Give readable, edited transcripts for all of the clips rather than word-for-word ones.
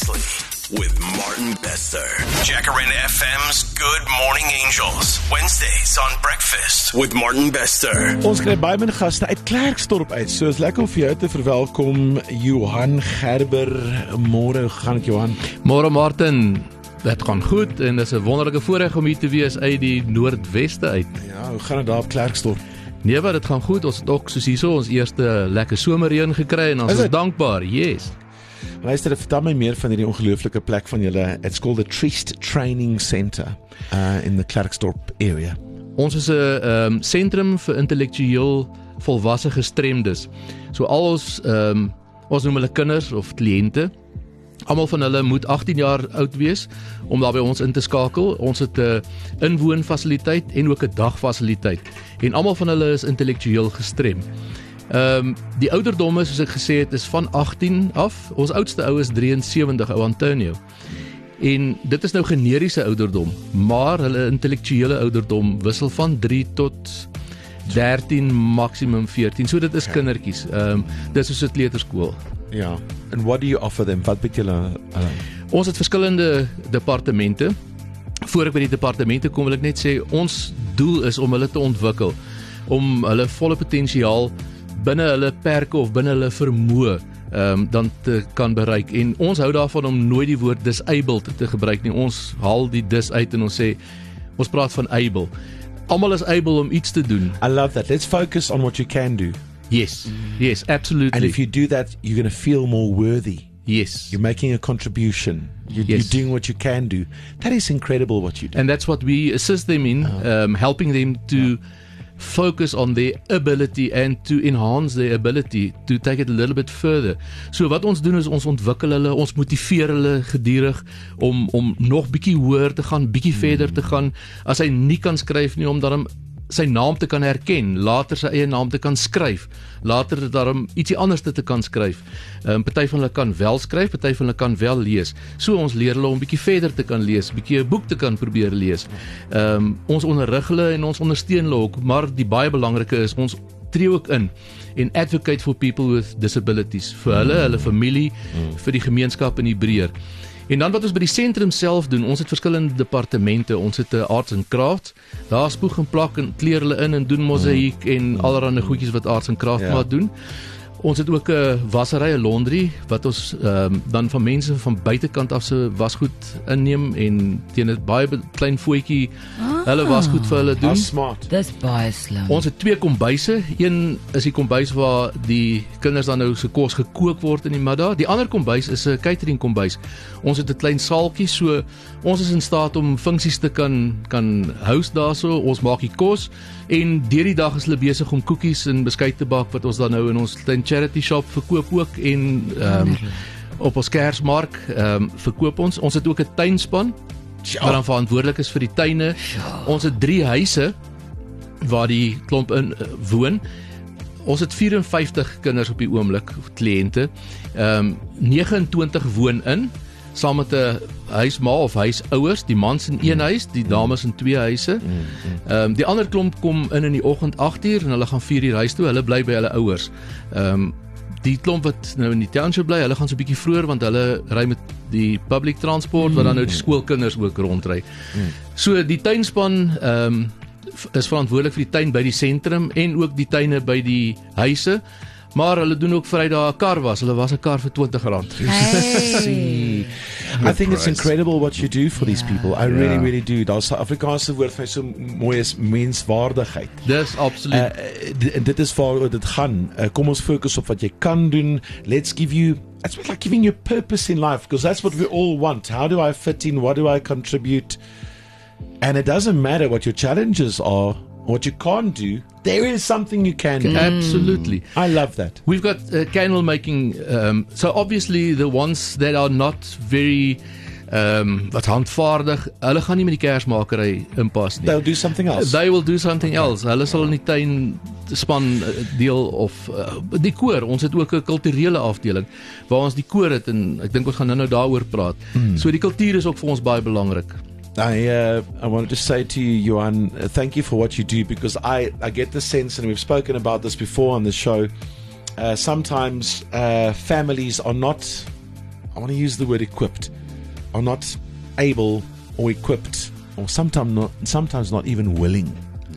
Presley with Martin Bester. Jacaranda FM's Good Morning Angels. Wednesdays on Breakfast with Martin Bester. Ons kry baie min gaste uit Klerksdorp uit. So is lekker om vir jou te verwelkom, Johan Gerber. Môre, hoe gaan dit, Johan? Môre Martin, dit gaan goed en dit is 'n wonderlike voorreg om hier te wees uit die Noordweste uit. Ja, hoe gaan dit daar op Klerksdorp? Nee, wat dit gaan goed. Ons het ook soos hierso ons eerste lekker somerreën gekry en ons is dankbaar. Yes. Luister, vertel my meer van hierdie ongelooflike plek van julle. It's called the Triest Training Center in the Klerksdorp area. Ons is 'n sentrum vir intellektueel volwasse gestremdes. So al ons noem hulle kinders of kliënte. Almal van hulle moet 18 jaar oud wees om daar by ons in te skakel. Ons het 'n inwoonfasiliteit en ook 'n dagfasiliteit. En almal van hulle is intellektueel gestrem. Die ouderdomme, soos ek gesê het, is van 18 af. Ons oudste ou is 73, ou Antonio. En dit is nou generiese ouderdom, maar hulle intellektuele ouderdom wissel van 3 tot 13, maksimum 14. So dit is kindertjies. Dit is soos 'n kleuterskool. Ja. And what do you offer them? Wat bied julle? Ons het verskillende departemente. Voor ek by die departemente kom, wil ek net sê, ons doel is om hulle te ontwikkel, om hulle volle potensiaal binne hulle perke of binne hulle vermoë dan te kan bereik. En ons hou daarvan om nooit die woord disabled te gebruik nie. Ons haal die dis uit en ons sê, ons praat van able. Almal is able om iets te doen. I love that. Let's focus on what you can do. Yes, absolutely. And if you do that, you're going to feel more worthy. Yes. You're making a contribution. You're doing what you can do. That is incredible what you do. And that's what we assist them in, helping them to focus on their ability and to enhance their ability to take it a little bit further. So wat ons doen is ons ontwikkel hulle, ons motiveer hulle gedurig om nog bietjie hoër te gaan, bietjie verder te gaan. As hy nie kan skryf nie, om dan sy naam te kan herken, later sy eie naam te kan skryf, later daarom ietsie anders te kan skryf. Party van hulle kan wel skryf, party van hulle kan wel lees. So ons leer hulle om bietjie verder te kan lees, bietjie 'n boek te kan probeer lees. Ons onderrig hulle en ons ondersteun hulle ook, maar die baie belangrike is ons tree ook in en advocate for people with disabilities, vir hulle familie, vir die gemeenskap in die breër. En dan wat ons by die sentrum self doen, ons het verskillende departemente, ons het 'n arts and crafts, daar spoeg en plak en kleer hulle in en doen mosaïek en allerlei goedjies wat arts and craft maar doen. Ons het ook 'n wassery, 'n laundry, wat ons dan van mense van buitekant af se wasgoed inneem en teen 'n baie klein voetjie hulle wasgoed vir hulle doen. Smart. Dis baie slim. Ons het 2 kombuise. Een is die kombuis waar die kinders dan nou se kos gekook word in die middag. Die ander kombuis is 'n catering kombuis. Ons het 'n klein saaltjie, so ons is in staat om funksies te kan host daarso. Ons maak die kos en deur die dag is hulle besig om koekies en beskuit te bak wat ons dan nou in ons klein charity shop verkoop ook en op ons Kersmark verkoop ons. Ons het ook 'n tuinspan wat dan verantwoordelik is vir die tuine. Ons het 3 huise waar die klomp in woon. Ons het 54 kinders op die oomblik, kliënte. 29 woon in, saam met 'n huisma of huisouers, die mans in 1 huis, die dames in 2 huise. Die ander klomp kom in die oggend 8:00 en hulle gaan 4:00 huis toe, hulle bly by hulle ouers. Die klomp wat nou in die township bly, hulle gaan so 'n bietjie vroeër want hulle ry met die public transport wat dan nou die skoolkinders ook rondry. So die tuinspan is verantwoordelik vir die tuin by die sentrum en ook die tuine by die huise. Maar hulle doen ook Vrydag 'n kar was. Hulle was 'n kar vir R20. See. I think it's incredible what you do for these people. I really do. Daar is 'n Afrikaanse woord vir so mooi is menswaardigheid. Dis absoluut. Dit is waar dit gaan. Kom ons fokus op wat jy kan doen. Let's give you, it's like giving you purpose in life, because that's what we all want. How do I fit in? What do I contribute? And it doesn't matter what your challenges are, what you can't do. There is something you can do. Absolutely. I love that. We've got candle making, so obviously the ones that are not very wat handvaardig, hulle gaan nie met die kersmakery inpas nie. They'll do something else. They will do something else. Hulle sal in die tuin span deel of die koor. Ons het ook 'n kulturele afdeling waar ons die koor het en ek dink ons gaan nou daaroor praat. So die kultuur is ook vir ons baie belangrik. I wanted to say to you, Johan, thank you for what you do, because I get the sense, and we've spoken about this before on the show, sometimes families are not I want to use the word equipped, are not able or equipped, or sometimes not even willing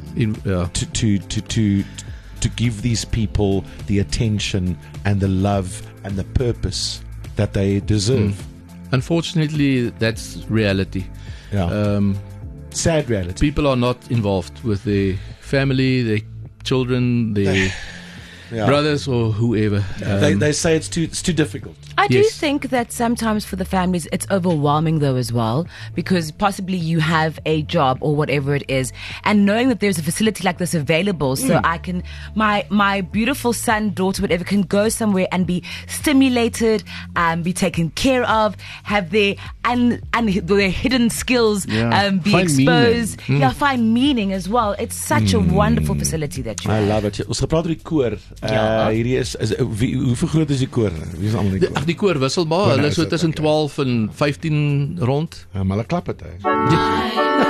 to give these people the attention and the love and the purpose that they deserve. Unfortunately, that's reality. Sad reality. People are not involved with their family, their children, their brothers or whoever. They say it's too difficult. I do think that sometimes for the families it's overwhelming though as well, because possibly you have a job or whatever it is, and knowing that there's a facility like this available, so I can, my beautiful son, daughter, whatever, can go somewhere and be stimulated, be taken care of, have their their hidden skills be find exposed, meaning. Find meaning as well. It's such a wonderful facility that you I have. love it. Ons gepraat oor die koor. Hierdie is hoeveel groot is die koor? Wie is almal in die koor? Die koor wissel maar, hulle is so tussen 12 en 15 rond. Maar hulle klap het, hè.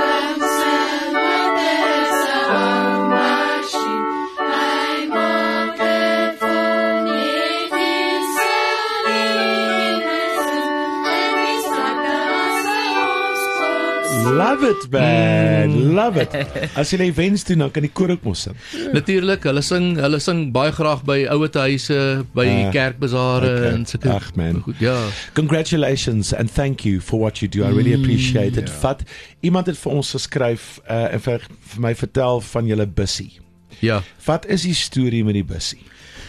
Love it, man. Love it. As jy wens doen, dan kan die koor ook mos sing. Natuurlik, hulle sing baie graag by ouete huise, by kerkbazare en sulke. Ag man. Goed, ja. Congratulations and thank you for what you do. I really appreciate it. Vat, iemand het vir ons geskryf en vir my vertel van julle bussie. Ja. Wat is die storie met die bussie?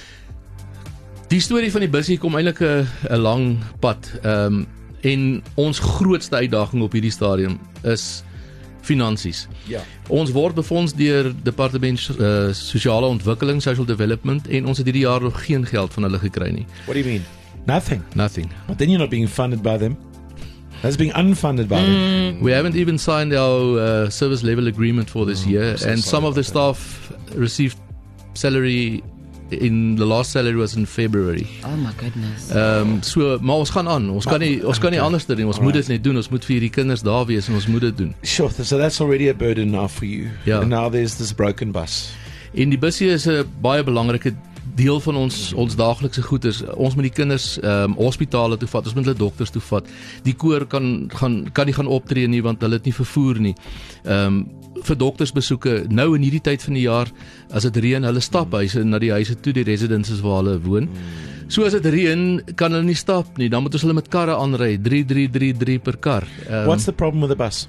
Die storie van die bussie kom eintlik 'n lang pad. En ons grootste uitdaging op hierdie stadium is finansies. Ja. Ons word befonds deur Departement Sosiale Ontwikkeling, Social Development, en ons het hierdie jaar nog geen geld van hulle gekry nie. What do you mean? Nothing. But then you're not being funded by them. That's being unfunded by them. We haven't even signed our service level agreement for this year, and some of the staff received salary in the last salary was in February. Oh my goodness. So maar ons gaan aan. Ons kan nie anders doen. Ons moet dit net doen. Ons moet vir hierdie kinders daar wees en ons moet dit doen. Sure, so that's already a burden now for you. Ja. And now there's this broken bus. En die bussie is 'n baie belangrike deel van ons daaglikse goeders. Ons moet die kinders hospitale toe vat, ons moet hulle dokters toe vat. Die koor kan nie gaan optree nie want hulle het nie vervoer nie. Vir doktersbesoeke nou in hierdie tyd van die jaar, as dit reën, hulle stap huise na die huise toe, die residences waar hulle woon. So as dit reën, kan hulle nie stap nie. Dan moet ons hulle met karre aanry, 3 per kar. What's the problem with the bus?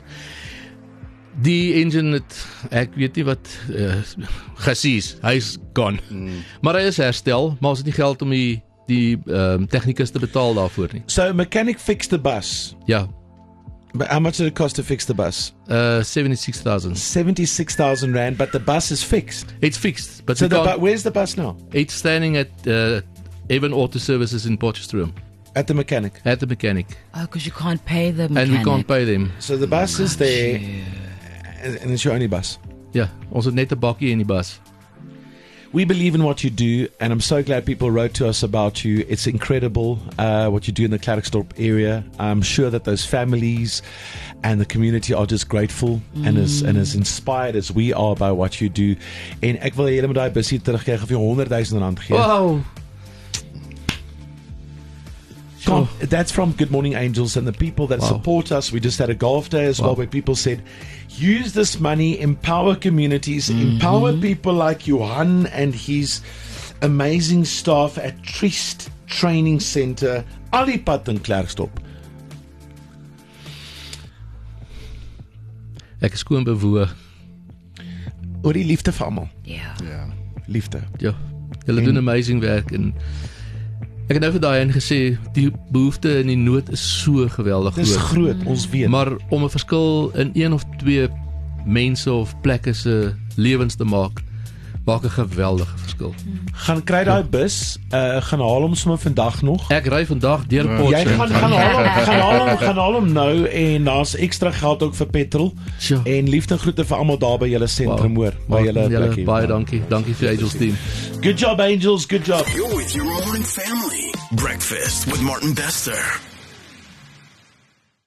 Die engine het, ek weet nie wat gesies, hy's gone. Maar hy is herstel, maar ons het nie geld om die technicus te betaal daarvoor nie. So a mechanic fixed the bus. Ja. But how much did it cost to fix the bus? 76,000. 76,000 rand, but the bus is fixed. It's fixed, but So where's the bus now? it's standing at Avon Auto Services in Potchefstroom. At the mechanic. At the mechanic. Oh, because you can't pay the And mechanic. we can't pay them. So the bus is there, and it's your only bus. Ja, ons het net 'n bakkie in die bus. We believe in what you do, and I'm so glad people wrote to us about you. It's incredible what you do in the Klerksdorp area. I'm sure that those families and the community are just grateful and as inspired as we are by what you do. En ek wil julle met daai busie terugkry, of jy 100,000 rand gee. Wow. Sure. That's from Good Morning Angels and the people that support us. We just had a golf day as well where people said, use this money, empower communities, empower people like Johan and his amazing staff at Trist Training Center, Alipad in Klerksdorp. Ek is skoon bewoog. Oor die liefde vir almal. Ja. Liefde. Ja. Julle doen amazing werk en ek het nou vir daai gesê die behoefte en die nood is so geweldig Dis groot. groot, ons weet. Maar om 'n verskil in een of twee mense of plekke se lewens te maak 'n geweldige verskil. Gaan kry daai bus, gaan haal hom sommer vandag nog. Ek ry vandag deur Jy Potchefstroom. gaan haal hom nou en daar's ekstra geld ook vir petrol. Sure. En liefde groete vir almal daar by julle sentrum hoor, by julle plekkie. Baie dankie. Dankie vir Angels team. Good job Angels, good job. You're with your morning family. Breakfast with Martin Bester.